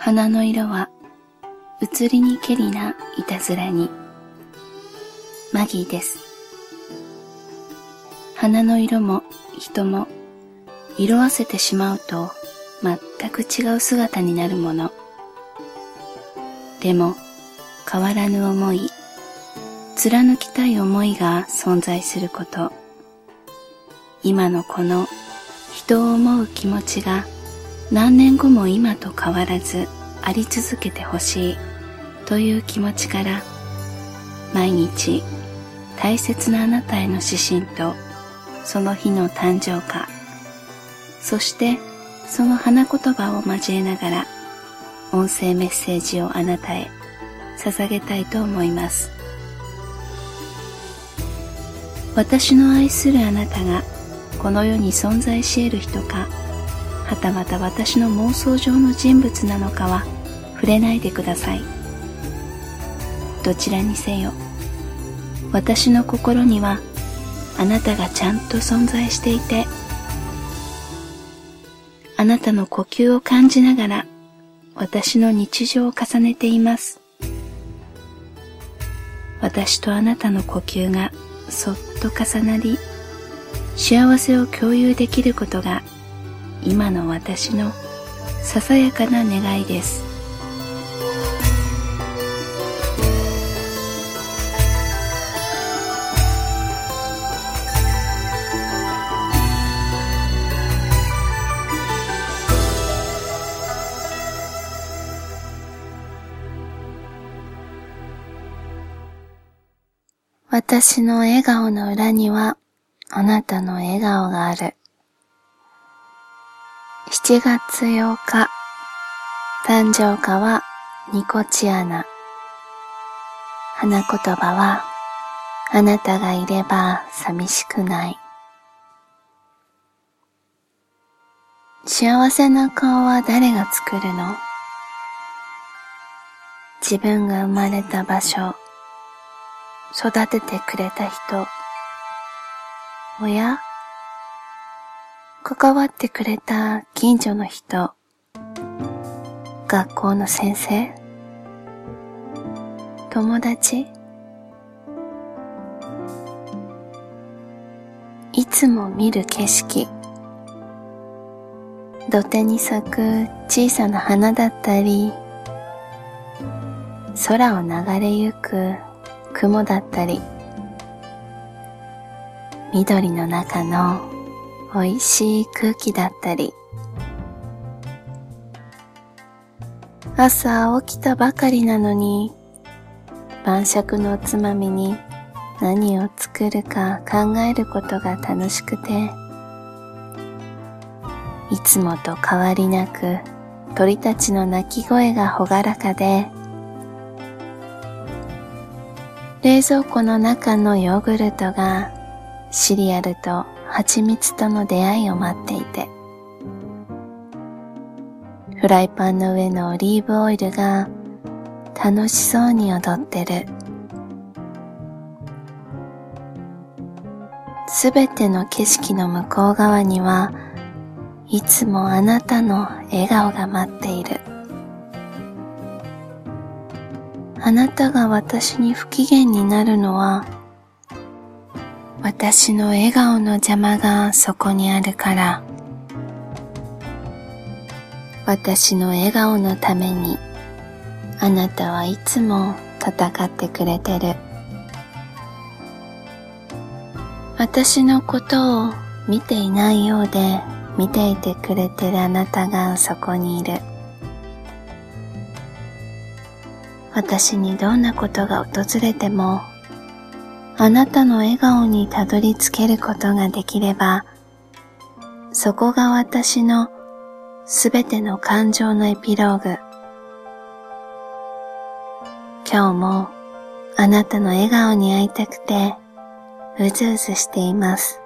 花の色は移りにけりないたずらに。マギーです。花の色も人も色あせてしまうと全く違う姿になるもの。でも変わらぬ思い、貫きたい思いが存在すること。今のこの人を思う気持ちが何年後も今と変わらずあり続けてほしいという気持ちから、毎日大切なあなたへの指針とその日の誕生花、そしてその花言葉を交えながら音声メッセージをあなたへ捧げたいと思います。私の愛するあなたがこの世に存在し得る人か、はたまた私の妄想上の人物なのかは触れないでください。どちらにせよ、私の心にはあなたがちゃんと存在していて、あなたの呼吸を感じながら私の日常を重ねています。私とあなたの呼吸がそっと重なり、幸せを共有できることが今の私のささやかな願いです。私の笑顔の裏にはあなたの笑顔がある。7月8日、誕生花はニコチアナ。花言葉は、あなたがいれば寂しくない。幸せな顔は誰が作るの？自分が生まれた場所、育ててくれた人、親、関わってくれた近所の人、学校の先生、友達、いつも見る景色、土手に咲く小さな花だったり、空を流れゆく雲だったり、緑の中の美味しい空気だったり、朝起きたばかりなのに晩酌のおつまみに何を作るか考えることが楽しくて、いつもと変わりなく鳥たちの鳴き声がほがらかで、冷蔵庫の中のヨーグルトがシリアルと蜂蜜との出会いを待っていて、フライパンの上のオリーブオイルが楽しそうに踊ってる。すべての景色の向こう側にはいつもあなたの笑顔が待っている。あなたが私に不機嫌になるのは、私の笑顔の邪魔がそこにあるから。私の笑顔のためにあなたはいつも戦ってくれてる。私のことを見ていないようで見ていてくれてるあなたがそこにいる。私にどんなことが訪れても、あなたの笑顔にたどり着けることができれば、そこが私のすべての感情のエピローグ。今日もあなたの笑顔に会いたくてうずうずしています。